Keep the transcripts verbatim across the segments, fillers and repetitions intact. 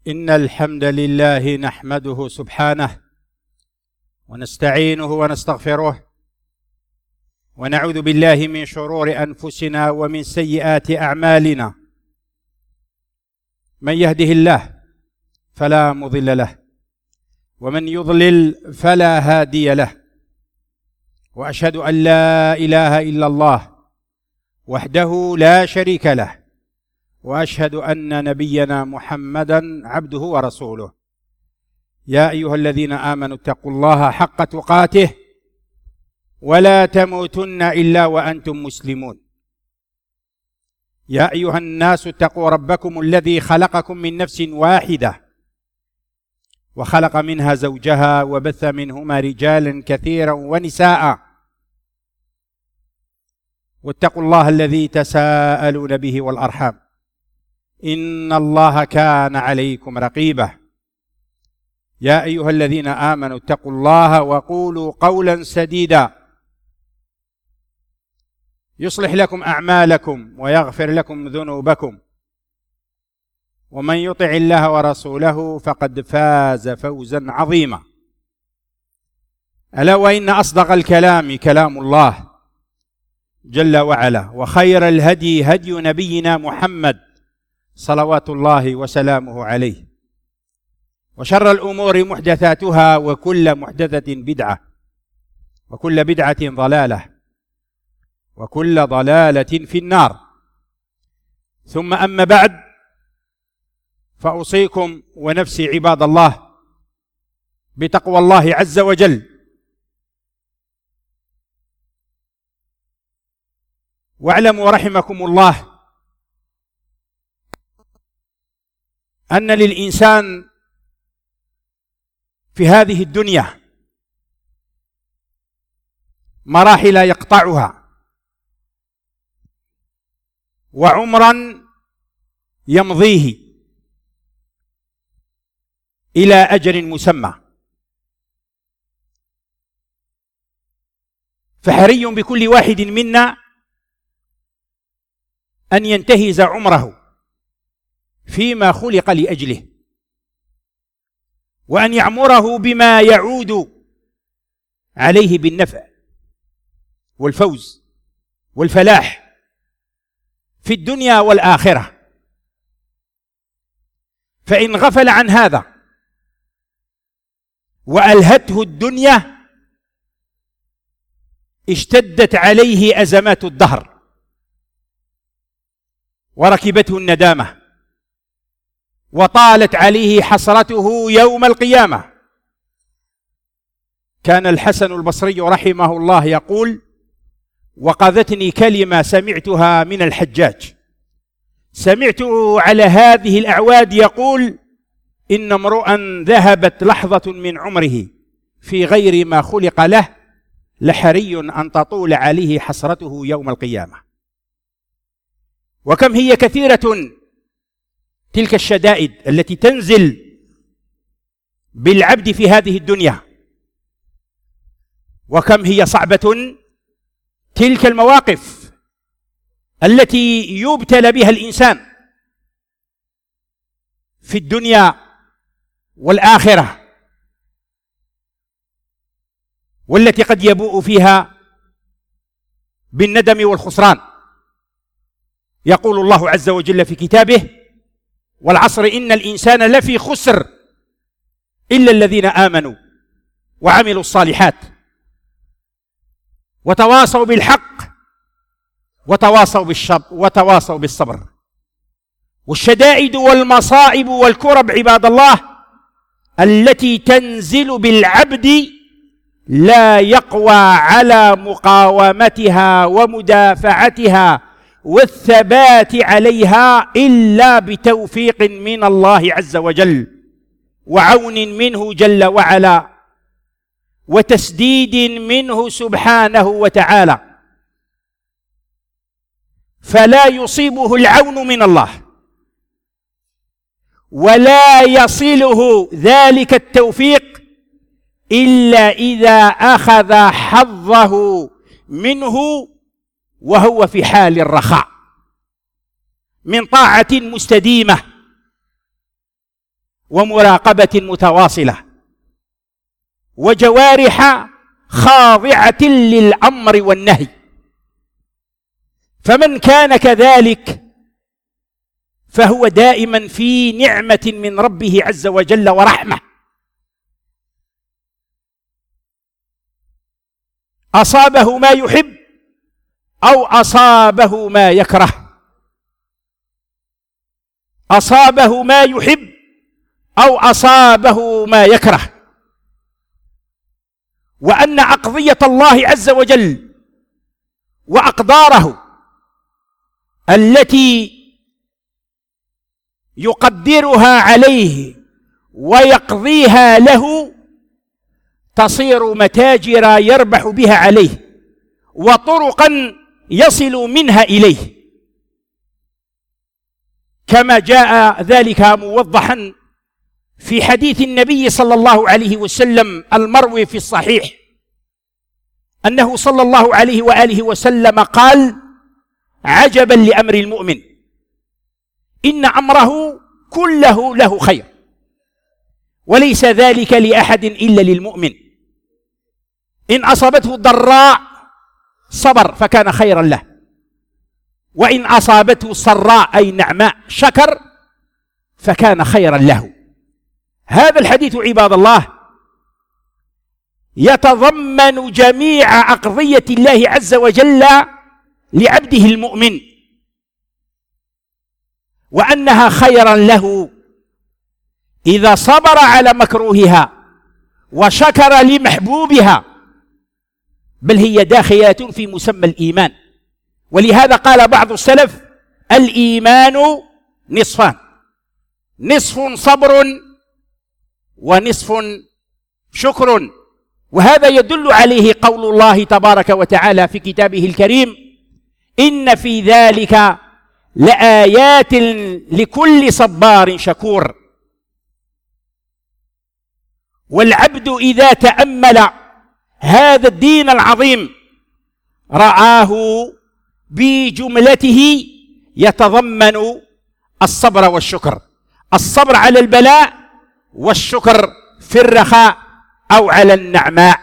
إن الحمد لله نحمده سبحانه ونستعينه ونستغفره ونعوذ بالله من شرور أنفسنا ومن سيئات أعمالنا. من يهده الله فلا مضل له ومن يضلل فلا هادي له، وأشهد أن لا إله إلا الله وحده لا شريك له، وأشهد أن نبينا محمدا عبده ورسوله. يا أيها الذين آمنوا اتقوا الله حق تقاته ولا تموتن إلا وأنتم مسلمون. يا أيها الناس اتقوا ربكم الذي خلقكم من نفس واحدة وخلق منها زوجها وبث منهما رجالا كثيرا ونساء، واتقوا الله الذي تساءلون به والأرحام إن الله كان عليكم رقيبا. يا أيها الذين آمنوا اتقوا الله وقولوا قولا سديدا يصلح لكم أعمالكم ويغفر لكم ذنوبكم، ومن يطع الله ورسوله فقد فاز فوزا عظيما. ألا وإن أصدق الكلام كلام الله جل وعلا، وخير الهدي هدي نبينا محمد صلوات الله وسلامه عليه، وشر الأمور محدثاتها وكل محدثة بدعة وكل بدعة ضلالة وكل ضلالة في النار. ثم أما بعد، فأوصيكم ونفسي عباد الله بتقوى الله عز وجل. واعلموا رحمكم الله أن للإنسان في هذه الدنيا مراحل يقطعها، وعمرا يمضيه إلى أجل مسمى، فحري بكل واحد منا أن ينتهز عمره فيما خلق لأجله، وأن يعمره بما يعود عليه بالنفع والفوز والفلاح في الدنيا والآخرة. فإن غفل عن هذا وألهته الدنيا اشتدت عليه أزمات الدهر وركبته الندامة وطالت عليه حسرته يوم القيامة. كان الحسن البصري رحمه الله يقول: وقذتني كلمة سمعتها من الحجاج، سمعته على هذه الأعواد يقول: إن امرؤا ذهبت لحظة من عمره في غير ما خلق له لحري أن تطول عليه حسرته يوم القيامة. وكم هي كثيرة تلك الشدائد التي تنزل بالعبد في هذه الدنيا، وكم هي صعبة تلك المواقف التي يبتلى بها الإنسان في الدنيا والآخرة، والتي قد يبوء فيها بالندم والخسران. يقول الله عز وجل في كتابه: والعصر إن الإنسان لفي خسر إلا الذين آمنوا وعملوا الصالحات وتواصوا بالحق وتواصوا بالشر وتواصوا بالصبر. والشدائد والمصائب والكرب عباد الله التي تنزل بالعبد لا يقوى على مقاومتها ومدافعتها والثبات عليها إلا بتوفيق من الله عز وجل وعون منه جل وعلا وتسديد منه سبحانه وتعالى. فلا يصيبه العون من الله ولا يصله ذلك التوفيق إلا إذا أخذ حظه منه وهو في حال الرخاء من طاعة مستديمة ومراقبة متواصلة، وجوارح خاضعة للأمر والنهي. فمن كان كذلك فهو دائما في نعمة من ربه عز وجل ورحمة. أصابه ما يحب أو أصابه ما يكره، أصابه ما يحب أو أصابه ما يكره. وأن أقضية الله عز وجل وأقداره التي يقدرها عليه ويقضيها له تصير متاجر يربح بها عليه، وطرقا يصل منها إليه، كما جاء ذلك موضحا في حديث النبي صلى الله عليه وسلم المروي في الصحيح، أنه صلى الله عليه وآله وسلم قال: عجبا لأمر المؤمن، إن أمره كله له خير، وليس ذلك لأحد إلا للمؤمن. إن أصابته ضراء صبر فكان خيرا له، وإن أصابته سراء أي نعماء شكر فكان خيرا له. هذا الحديث عباد الله يتضمن جميع أقضية الله عز وجل لعبده المؤمن، وأنها خيرا له إذا صبر على مكروهها وشكر لمحبوبها، بل هي داخلة في مسمى الإيمان. ولهذا قال بعض السلف: الإيمان نصفان، نصف صبر ونصف شكر. وهذا يدل عليه قول الله تبارك وتعالى في كتابه الكريم: إن في ذلك لآيات لكل صبار شكور. والعبد إذا تأمل هذا الدين العظيم رآه بجملته يتضمن الصبر والشكر، الصبر على البلاء والشكر في الرخاء أو على النعماء.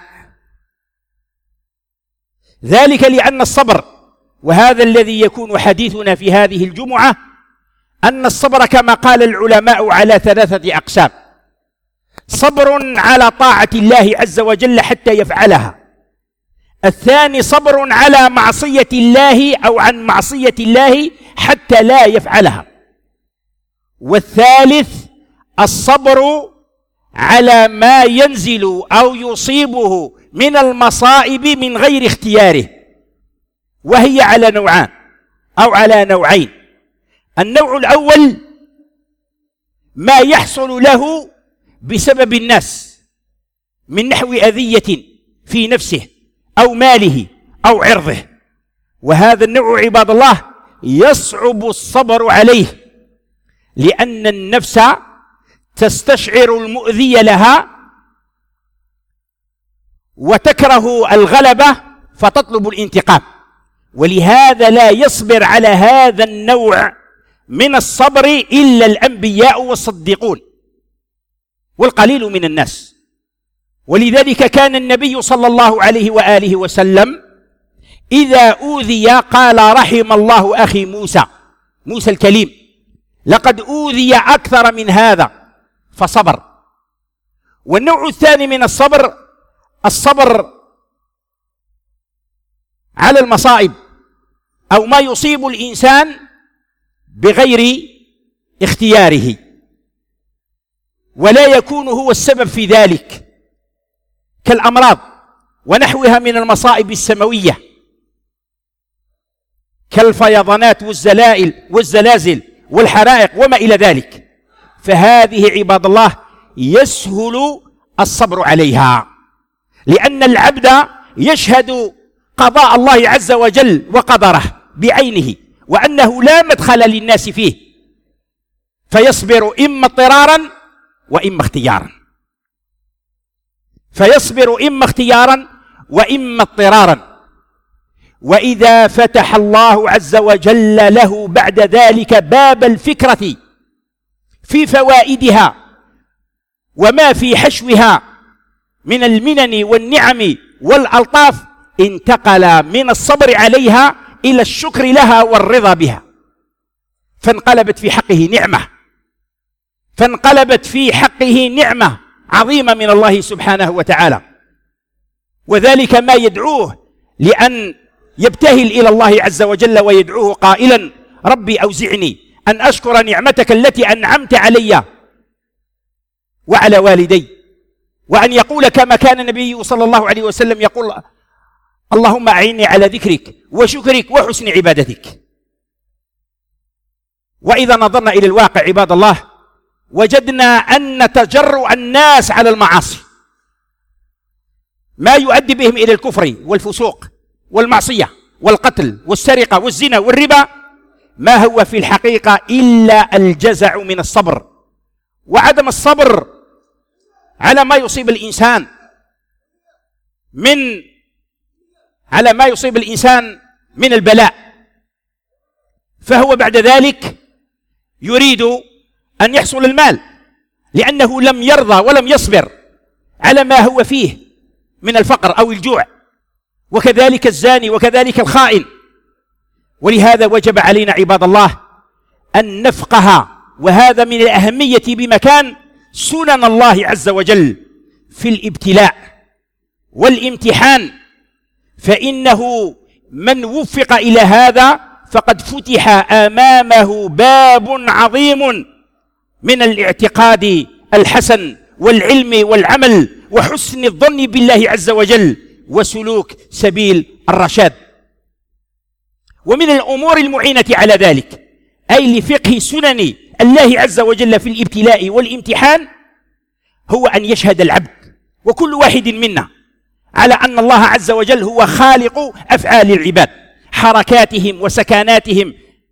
ذلك لأن الصبر، وهذا الذي يكون حديثنا في هذه الجمعة، أن الصبر كما قال العلماء على ثلاثة أقسام: صبر على طاعة الله عز وجل حتى يفعلها، الثاني صبر على معصية الله أو عن معصية الله حتى لا يفعلها، والثالث الصبر على ما ينزل أو يصيبه من المصائب من غير اختياره، وهي على نوعان أو على نوعين. النوع الأول ما يحصل له بسبب الناس من نحو أذية في نفسه أو ماله أو عرضه، وهذا النوع عباد الله يصعب الصبر عليه، لأن النفس تستشعر المؤذي لها وتكره الغلبة فتطلب الانتقام، ولهذا لا يصبر على هذا النوع من الصبر إلا الأنبياء والصديقون والقليل من الناس. ولذلك كان النبي صلى الله عليه وآله وسلم إذا أوذي قال: رحم الله أخي موسى، موسى الكليم، لقد أوذي أكثر من هذا فصبر. والنوع الثاني من الصبر الصبر على المصائب أو ما يصيب الإنسان بغير اختياره ولا يكون هو السبب في ذلك، كالأمراض ونحوها من المصائب السماوية، كالفيضانات والزلائل والزلازل والحرائق وما إلى ذلك. فهذه عباد الله يسهل الصبر عليها، لأن العبد يشهد قضاء الله عز وجل وقدره بعينه، وأنه لا مدخل للناس فيه، فيصبر إما اضطرارا وإما اختيارا، فيصبر إما اختيارا وإما اضطرارا. وإذا فتح الله عز وجل له بعد ذلك باب الفكرة في فوائدها وما في حشوها من المنن والنعم والألطاف انتقل من الصبر عليها إلى الشكر لها والرضا بها، فانقلبت في حقه نعمة فانقلبت في حقه نعمة عظيمة من الله سبحانه وتعالى. وذلك ما يدعوه لأن يبتهل إلى الله عز وجل ويدعوه قائلا: ربي أوزعني أن أشكر نعمتك التي أنعمت علي وعلى والدي، وأن يقول كما كان النبي صلى الله عليه وسلم يقول: اللهم أعني على ذكرك وشكرك وحسن عبادتك. وإذا نظرنا إلى الواقع عباد الله وجدنا أن تجرؤ الناس على المعاصي ما يؤدي بهم إلى الكفر والفسوق والمعصية والقتل والسرقة والزنا والربا ما هو في الحقيقة إلا الجزع من الصبر وعدم الصبر على ما يصيب الإنسان من على ما يصيب الإنسان من البلاء، فهو بعد ذلك يريد أن يحصل المال لأنه لم يرضى ولم يصبر على ما هو فيه من الفقر أو الجوع، وكذلك الزاني وكذلك الخائن. ولهذا وجب علينا عباد الله أن نفقه، وهذا من الأهمية بمكان، سنن الله عز وجل في الابتلاء والامتحان، فإنه من وفق إلى هذا فقد فتح أمامه باب عظيم من الاعتقاد الحسن والعلم والعمل وحسن الظن بالله عز وجل وسلوك سبيل الرشاد. ومن الأمور المعينة على ذلك أي لفقه سنن الله عز وجل في الابتلاء والامتحان هو أن يشهد العبد وكل واحد منا على أن الله عز وجل هو خالق أفعال العباد، حركاتهم وسكناتهم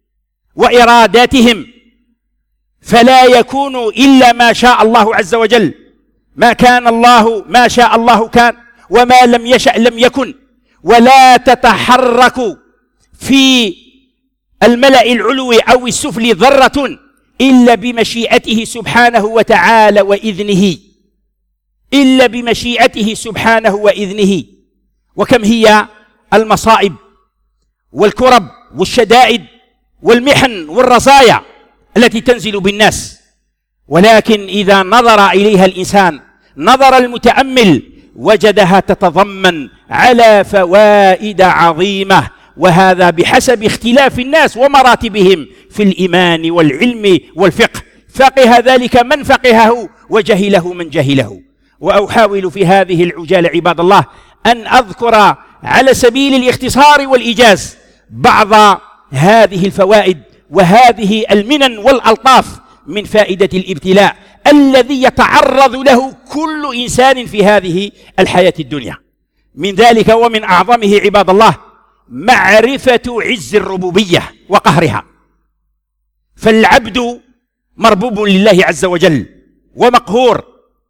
وإراداتهم، فلا يكون إلا ما شاء الله عز وجل. ما كان الله ما شاء الله كان، وما لم يشأ لم يكن. ولا تتحرك في الملأ العلوي أو السفلي ذرة إلا بمشيئته سبحانه وتعالى وإذنه، إلا بمشيئته سبحانه وإذنه. وكم هي المصائب والكرب والشدائد والمحن والرزايا التي تنزل بالناس، ولكن إذا نظر إليها الإنسان نظر المتأمل وجدها تتضمن على فوائد عظيمة، وهذا بحسب اختلاف الناس ومراتبهم في الإيمان والعلم والفقه، فقه ذلك من فقهه وجهله من جهله. وأحاول في هذه العجالة عباد الله أن أذكر على سبيل الاختصار والإيجاز بعض هذه الفوائد وهذه المنن والألطاف من فائدة الابتلاء الذي يتعرض له كل إنسان في هذه الحياة الدنيا. من ذلك ومن أعظمه عباد الله معرفة عز الربوبية وقهرها، فالعبد مربوب لله عز وجل ومقهور،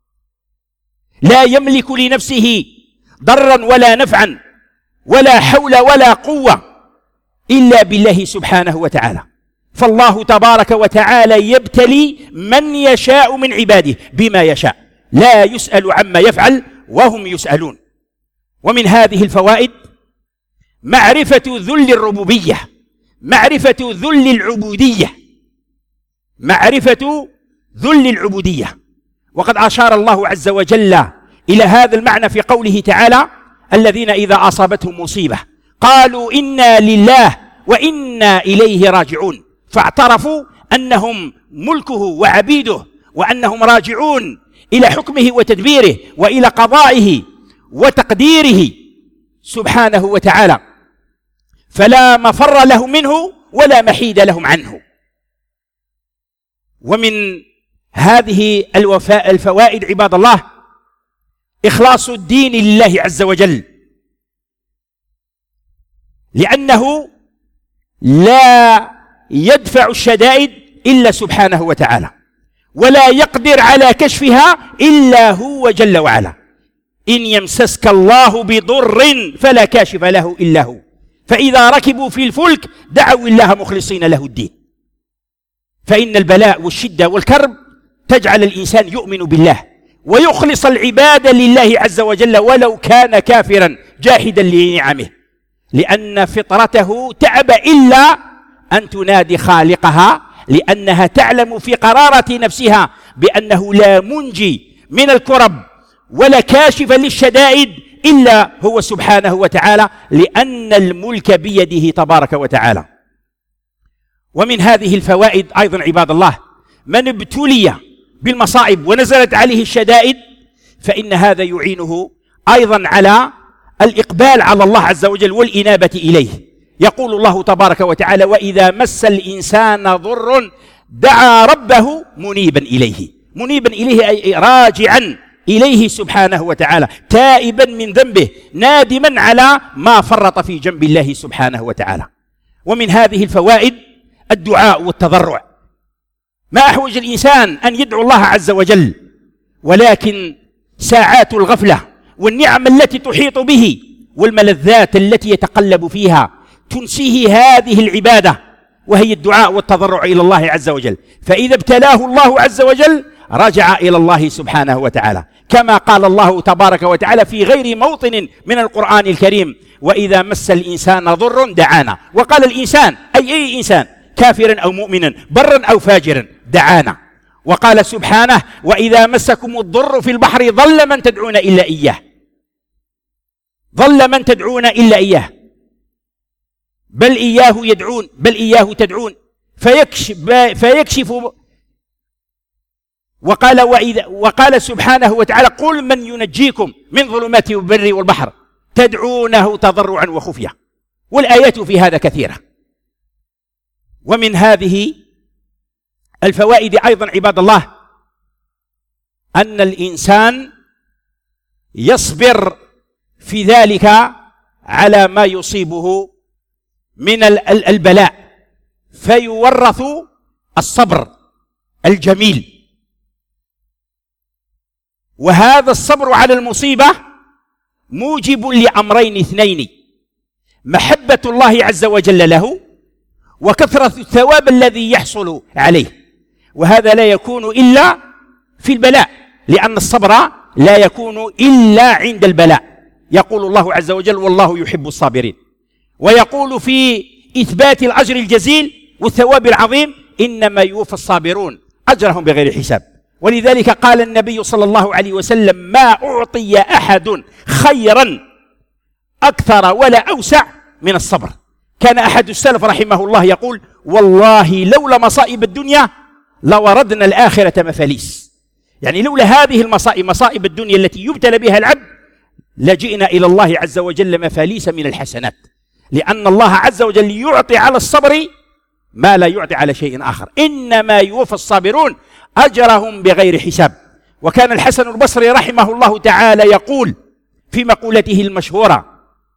لا يملك لنفسه ضرا ولا نفعا ولا حول ولا قوة إلا بالله سبحانه وتعالى. فالله تبارك وتعالى يبتلي من يشاء من عباده بما يشاء، لا يسأل عما يفعل وهم يسألون. ومن هذه الفوائد معرفة ذل الربوبية، معرفة ذل العبودية، معرفة ذل العبودية. وقد أشار الله عز وجل إلى هذا المعنى في قوله تعالى: الذين إذا أصابتهم مصيبة قالوا إنا لله وإنا إليه راجعون، فاعترفوا أنهم ملكه وعبيده وأنهم راجعون إلى حكمه وتدبيره وإلى قضائه وتقديره سبحانه وتعالى، فلا مفر لهم منه ولا محيد لهم عنه. ومن هذه الوفاء الفوائد عباد الله إخلاص الدين لله عز وجل، لأنه لا يدفع الشدائد إلا سبحانه وتعالى، ولا يقدر على كشفها إلا هو جل وعلا. إن يمسسك الله بضر فلا كاشف له إلا هو، فإذا ركبوا في الفلك دعوا الله مخلصين له الدين. فإن البلاء والشدة والكرب تجعل الإنسان يؤمن بالله ويخلص العبادة لله عز وجل ولو كان كافرا جاحدا لنعمه، لأن فطرته تعب إلا أن تنادي خالقها، لأنها تعلم في قرارة نفسها بأنه لا منجي من الكرب ولا كاشف للشدائد إلا هو سبحانه وتعالى، لأن الملك بيده تبارك وتعالى. ومن هذه الفوائد أيضا عباد الله، من ابتلي بالمصائب ونزلت عليه الشدائد فإن هذا يعينه أيضا على الإقبال على الله عز وجل والإنابة إليه. يقول الله تبارك وتعالى: وإذا مس الإنسان ضر دعا ربه منيبا إليه. منيبا إليه أي راجعا إليه سبحانه وتعالى، تائبا من ذنبه، نادما على ما فرط في جنب الله سبحانه وتعالى. ومن هذه الفوائد الدعاء والتضرع. ما أحوج الإنسان أن يدعو الله عز وجل، ولكن ساعات الغفلة والنعم التي تحيط به والملذات التي يتقلب فيها تنسيه هذه العبادة، وهي الدعاء والتضرع إلى الله عز وجل. فإذا ابتلاه الله عز وجل رجع إلى الله سبحانه وتعالى، كما قال الله تبارك وتعالى في غير موطن من القرآن الكريم: وإذا مس الإنسان ضر دعانا. وقال الإنسان أي أي إنسان، كافرا أو مؤمنا، برا أو فاجرا، دعانا. وقال سبحانه: وإذا مسكم الضر في البحر ضل من تدعون إلا إياه. ضل من تدعون إلا إياه، بل إياه يدعون، بل إياه تدعون فيكشف, فيكشف. وقال وإذا وقال سبحانه وتعالى: قل من ينجيكم من ظلمات البر والبحر تدعونه تضرعا وخفية. والآيات في هذا كثيرة. ومن هذه الفوائد أيضا عباد الله أن الإنسان يصبر في ذلك على ما يصيبه من البلاء، فيورث الصبر الجميل. وهذا الصبر على المصيبة موجب لأمرين اثنين: محبة الله عز وجل له، وكثرة الثواب الذي يحصل عليه. وهذا لا يكون إلا في البلاء، لأن الصبر لا يكون إلا عند البلاء. يقول الله عز وجل: والله يحب الصابرين. ويقول في إثبات الأجر الجزيل والثواب العظيم: إنما يوفى الصابرون أجرهم بغير حساب. ولذلك قال النبي صلى الله عليه وسلم: ما أعطي أحد خيرا أكثر ولا أوسع من الصبر. كان أحد السلف رحمه الله يقول: والله لولا مصائب الدنيا لوردنا الآخرة مفاليس. يعني لولا هذه المصائب، مصائب الدنيا التي يبتلى بها العبد، لجئنا إلى الله عز وجل مفاليس من الحسنات، لأن الله عز وجل يعطي على الصبر ما لا يعطي على شيء آخر. إنما يوفى الصابرون أجرهم بغير حساب. وكان الحسن البصري رحمه الله تعالى يقول في مقولته المشهورة: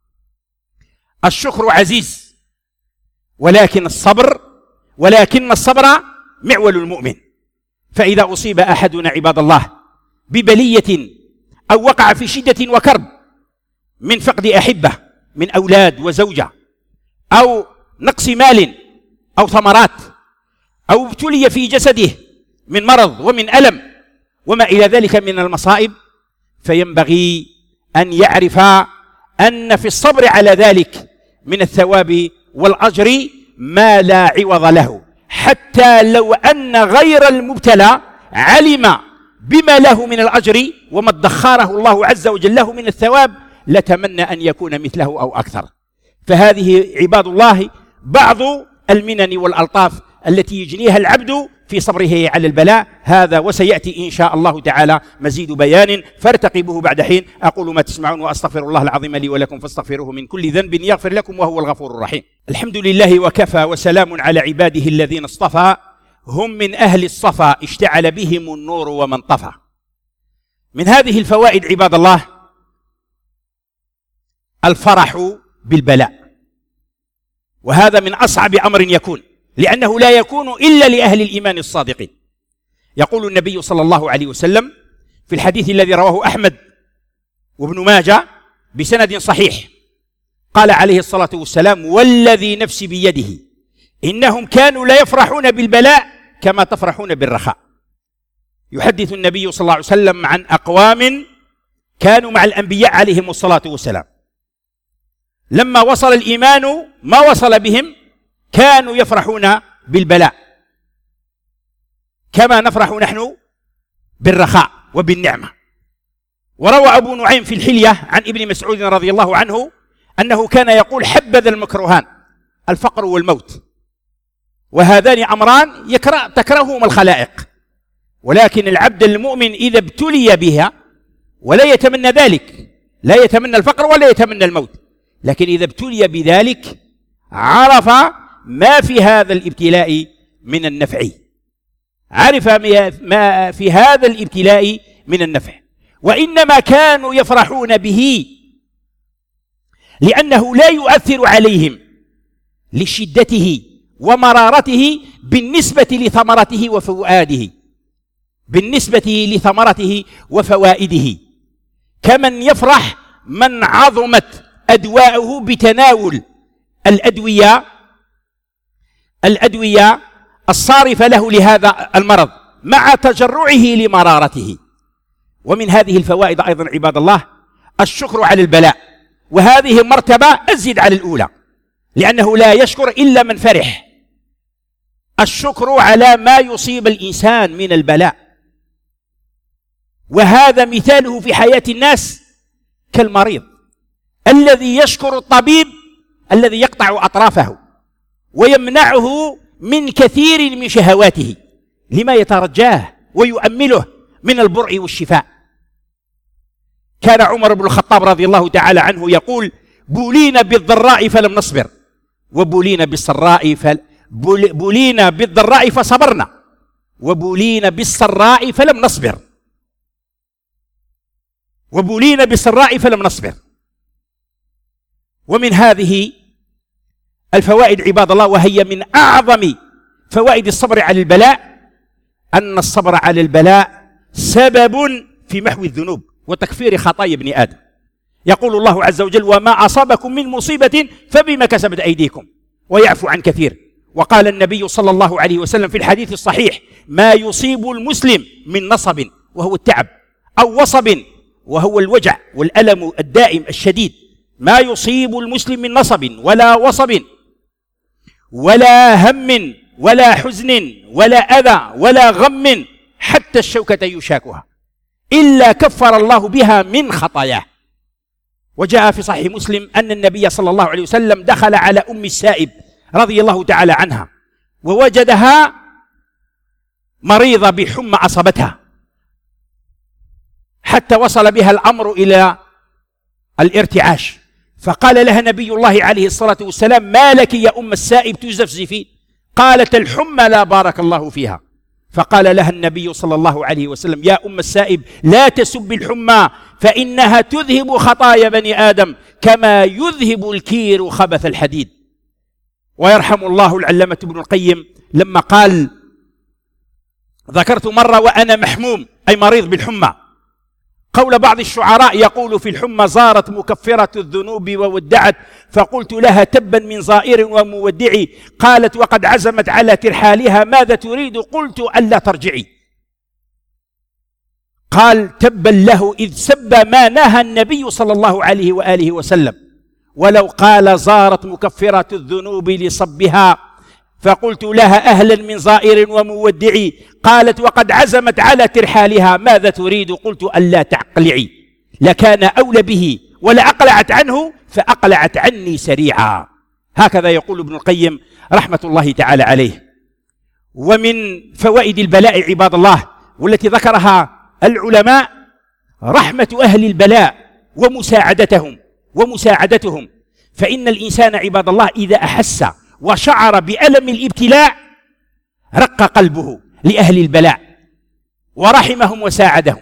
الشكر عزيز ولكن الصبر ولكن الصبر معول المؤمن. فإذا أصيب أحدنا عباد الله ببلية أو وقع في شدة وكرب من فقد أحبة من أولاد وزوجة، أو نقص مال أو ثمرات، أو ابتلي في جسده من مرض ومن ألم وما إلى ذلك من المصائب، فينبغي أن يعرف أن في الصبر على ذلك من الثواب والأجر ما لا عوض له، حتى لو أن غير المبتلى علم بما له من الأجر وما ادخره الله عز وجل له من الثواب لتمنى أن يكون مثله أو أكثر. فهذه عباد الله بعض المنن والألطاف التي يجنيها العبد في صبره على البلاء. هذا وسيأتي إن شاء الله تعالى مزيد بيان، فارتقبوه بعد حين. أقول ما تسمعون وأستغفر الله العظيم لي ولكم فاستغفروه من كل ذنب يغفر لكم وهو الغفور الرحيم. الحمد لله وكفى، وسلام على عباده الذين اصطفى، هم من أهل الصفا اشتعل بهم النور ومن طفى. من هذه الفوائد عباد الله الفرح بالبلاء، وهذا من أصعب أمر يكون، لأنه لا يكون إلا لأهل الإيمان الصادقين. يقول النبي صلى الله عليه وسلم في الحديث الذي رواه أحمد وابن ماجه بسند صحيح، قال عليه الصلاة والسلام: والذي نفسي بيده إنهم كانوا لا يفرحون بالبلاء كما تفرحون بالرخاء. يحدث النبي صلى الله عليه وسلم عن أقوام كانوا مع الأنبياء عليهم الصلاة والسلام، لما وصل الإيمان ما وصل بهم كانوا يفرحون بالبلاء كما نفرح نحن بالرخاء وبالنعمة. وروى أبو نعيم في الحلية عن ابن مسعود رضي الله عنه أنه كان يقول: حبذا المكروهان الفقر والموت، وهذان أمران يكره تكرههما الخلائق، ولكن العبد المؤمن إذا ابتلي بها ولا يتمنى ذلك، لا يتمنى الفقر ولا يتمنى الموت، لكن إذا ابتلي بذلك عرف ما في هذا الابتلاء من النفع، عرف ما في هذا الابتلاء من النفع. وإنما كانوا يفرحون به لأنه لا يؤثر عليهم لشدته ومرارته بالنسبة لثمرته وفوائده بالنسبة لثمرته وفوائده كمن يفرح من عظمت أدواؤه بتناول الأدوية الأدوية الصارفة له لهذا المرض مع تجرعه لمرارته. ومن هذه الفوائد أيضا عباد الله الشكر على البلاء، وهذه مرتبة أزيد على الأولى، لأنه لا يشكر إلا من فرح. الشكر على ما يصيب الإنسان من البلاء، وهذا مثاله في حياة الناس كالمريض الذي يشكر الطبيب الذي يقطع أطرافه ويمنعه من كثير من شهواته لما يترجاه ويؤمله من البرع والشفاء. كان عمر بن الخطاب رضي الله تعالى عنه يقول: بولينا بالضراء فلم نصبر، وبولينا بالسراء فل... بولينا بالضراء فصبرنا، وبولينا بالسراء فلم نصبر وبولينا بالسراء فلم نصبر. ومن هذه الفوائد عباد الله، وهي من أعظم فوائد الصبر على البلاء، أن الصبر على البلاء سبب في محو الذنوب وتكفير خطايا ابن آدم. يقول الله عز وجل: وما أصابكم من مصيبة فبما كسبت أيديكم ويعفو عن كثير. وقال النبي صلى الله عليه وسلم في الحديث الصحيح: ما يصيب المسلم من نصب وهو التعب، أو وصب وهو الوجع والألم الدائم الشديد، ما يصيب المسلم من نصب ولا وصب ولا هم ولا حزن ولا أذى ولا غم حتى الشوكة يشاكها إلا كفر الله بها من خطاياه. وجاء في صحيح مسلم أن النبي صلى الله عليه وسلم دخل على أم السائب رضي الله تعالى عنها ووجدها مريضة بحمى أصابتها، حتى وصل بها الأمر إلى الارتعاش، فقال لها نبي الله عليه الصلاة والسلام: ما لك يا أم السائب تزفزفين؟ قالت: الحمى لا بارك الله فيها. فقال لها النبي صلى الله عليه وسلم: يا أم السائب لا تسب الحمى، فإنها تذهب خطايا بني آدم كما يذهب الكير خبث الحديد. ويرحم الله العلامة ابن القيم لما قال: ذكرت مرة وأنا محموم أي مريض بالحمى، قول بعض الشعراء يقول في الحمى: زارت مكفرة الذنوب وودعت، فقلت لها: تبا من زائر ومودعي. قالت: وقد عزمت على ترحالها، ماذا تريد؟ قلت: ألا ترجعي. قال: تبا له إذ سب ما نهى النبي صلى الله عليه وآله وسلم، ولو قال: زارت مكفرة الذنوب لصبها، فقلت لها: أهلا من زائر ومودعي. قالت: وقد عزمت على ترحالها، ماذا تريد؟ قلت: ألا تعقلعي. لكان أولى به ولأقلعت عنه، فأقلعت عني سريعا. هكذا يقول ابن القيم رحمة الله تعالى عليه. ومن فوائد البلاء عباد الله والتي ذكرها العلماء رحمة أهل البلاء ومساعدتهم ومساعدتهم فإن الإنسان عباد الله إذا أحس وشعر بألم الابتلاء رق قلبه لأهل البلاء ورحمهم وساعدهم.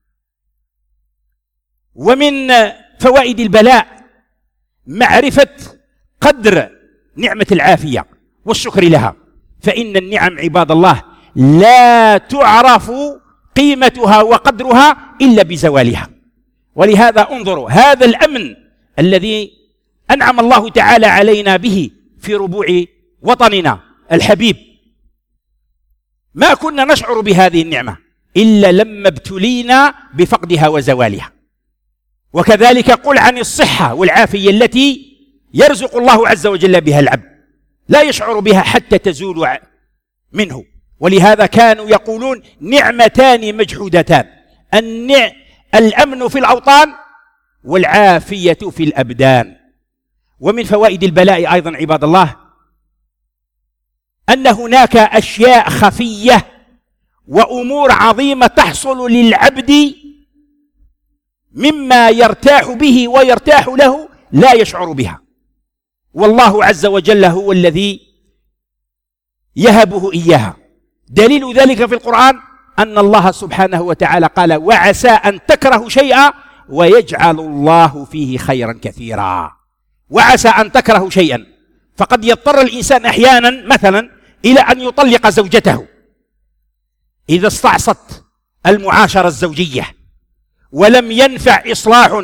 ومن فوائد البلاء معرفة قدر نعمة العافية والشكر لها، فإن النعم عباد الله لا تعرف قيمتها وقدرها إلا بزوالها. ولهذا انظروا هذا الأمن الذي أنعم الله تعالى علينا به في ربوع وطننا الحبيب، ما كنا نشعر بهذه النعمة إلا لما ابتلينا بفقدها وزوالها. وكذلك قل عن الصحة والعافية التي يرزق الله عز وجل بها العبد، لا يشعر بها حتى تزول منه. ولهذا كانوا يقولون نعمتان مجحودتان، النع... الأمن في الأوطان والعافية في الأبدان. ومن فوائد البلاء أيضا عباد الله أن هناك أشياء خفية وأمور عظيمة تحصل للعبد مما يرتاح به ويرتاح له لا يشعر بها، والله عز وجل هو الذي يهبه إياها. دليل ذلك في القرآن أن الله سبحانه وتعالى قال وعسى أن تكرهوا شيئا ويجعل الله فيه خيرا كثيرا. وعسى أن تكرهوا شيئا، فقد يضطر الإنسان أحيانا مثلا إلى أن يطلق زوجته إذا استعصت المعاشرة الزوجية ولم ينفع إصلاح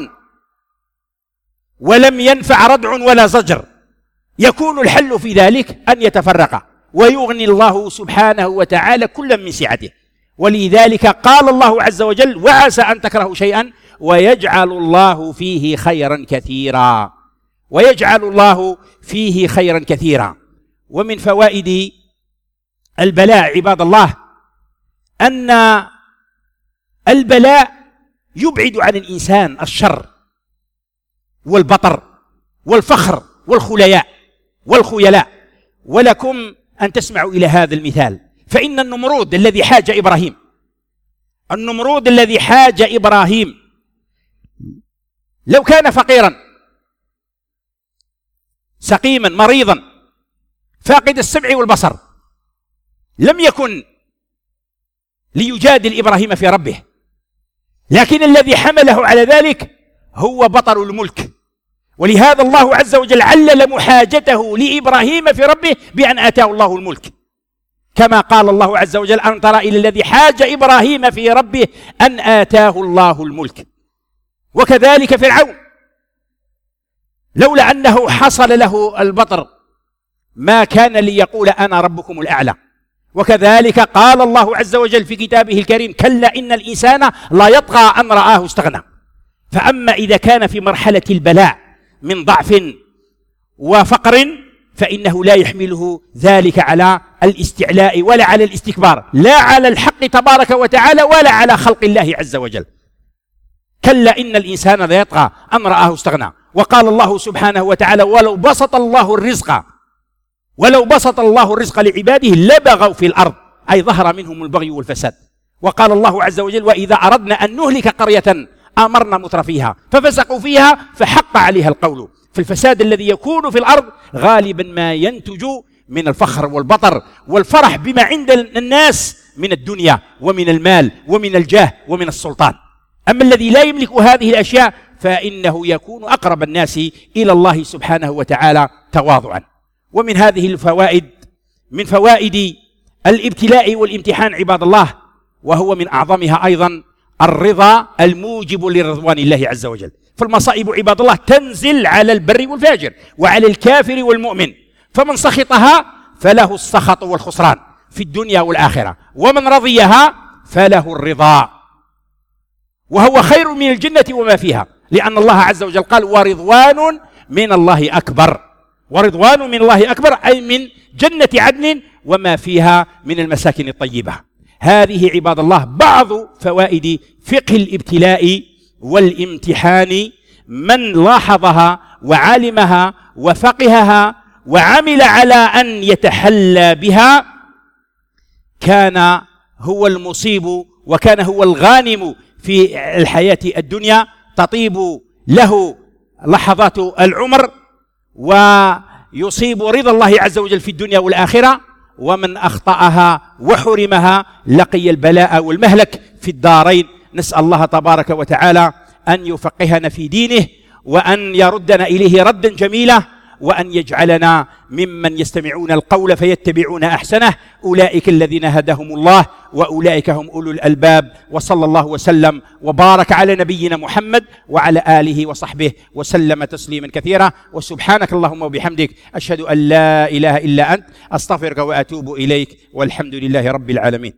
ولم ينفع ردع ولا زجر، يكون الحل في ذلك أن يتفرقا ويغني الله سبحانه وتعالى كلا من سعته. ولذلك قال الله عز وجل وعسى أن تكرهوا شيئا ويجعل الله فيه خيرا كثيرا، ويجعل الله فيه خيرا كثيرا. ومن فوائد البلاء عباد الله أن البلاء يبعد عن الإنسان الشر والبطر والفخر والخلياء والخيلاء. ولكم أن تسمعوا إلى هذا المثال، فإن النمرود الذي حاج إبراهيم النمرود الذي حاج إبراهيم لو كان فقيرا سقيما مريضا فاقد السمع والبصر لم يكن ليجادل إبراهيم في ربه، لكن الذي حمله على ذلك هو بطر الملك. ولهذا الله عز وجل علل محاجته لإبراهيم في ربه بأن آتاه الله الملك، كما قال الله عز وجل أن ترى إلى الذي حاج إبراهيم في ربه أن آتاه الله الملك. وكذلك فرعون لولا أنه حصل له البطر ما كان ليقول أنا ربكم الأعلى. وكذلك قال الله عز وجل في كتابه الكريم كلا إن الإنسان لا يطغى أن رآه استغنى. فأما إذا كان في مرحلة البلاء من ضعف وفقر فإنه لا يحمله ذلك على الاستعلاء ولا على الاستكبار، لا على الحق تبارك وتعالى ولا على خلق الله عز وجل. كلا إن الإنسان لا يطغى أن رآه استغنى. وقال الله سبحانه وتعالى ولو بسط الله الرزق ولو بسط الله الرزق لعباده لبغوا في الأرض، أي ظهر منهم البغي والفساد. وقال الله عز وجل وإذا أردنا أن نهلك قرية أمرنا مترفيها ففسقوا فيها فحق عليها القول. في الفساد الذي يكون في الأرض غالبا ما ينتج من الفخر والبطر والفرح بما عند الناس من الدنيا ومن المال ومن الجاه ومن السلطان. أما الذي لا يملك هذه الأشياء فإنه يكون أقرب الناس إلى الله سبحانه وتعالى تواضعا. ومن هذه الفوائد من فوائد الابتلاء والامتحان عباد الله، وهو من أعظمها أيضا الرضا الموجب لرضوان الله عز وجل. فالمصائب عباد الله تنزل على البر والفاجر وعلى الكافر والمؤمن، فمن سخطها فله السخط والخسران في الدنيا والآخرة، ومن رضيها فله الرضا، وهو خير من الجنة وما فيها، لأن الله عز وجل قال ورضوان من الله أكبر. ورضوان من الله أكبر أي من جنة عدن وما فيها من المساكن الطيبة. هذه عباد الله بعض فوائد فقه الابتلاء والامتحان، من لاحظها وعلمها وفقهها وعمل على أن يتحلى بها كان هو المصيب وكان هو الغانم في الحياة الدنيا، تطيب له لحظات العمر ويصيب رضا الله عز وجل في الدنيا والآخرة. ومن أخطأها وحرمها لقي البلاء والمهلك في الدارين. نسأل الله تبارك وتعالى أن يفقهنا في دينه وأن يردنا إليه ردا جميلا، وأن يجعلنا ممن يستمعون القول فيتبعون أحسنه. أولئك الذين هداهم الله وأولئك هم أولو الألباب. وصلى الله وسلم وبارك على نبينا محمد وعلى آله وصحبه وسلم تسليما كثيرا. وسبحانك اللهم وبحمدك أشهد أن لا إله إلا أنت أستغفرك وأتوب إليك، والحمد لله رب العالمين.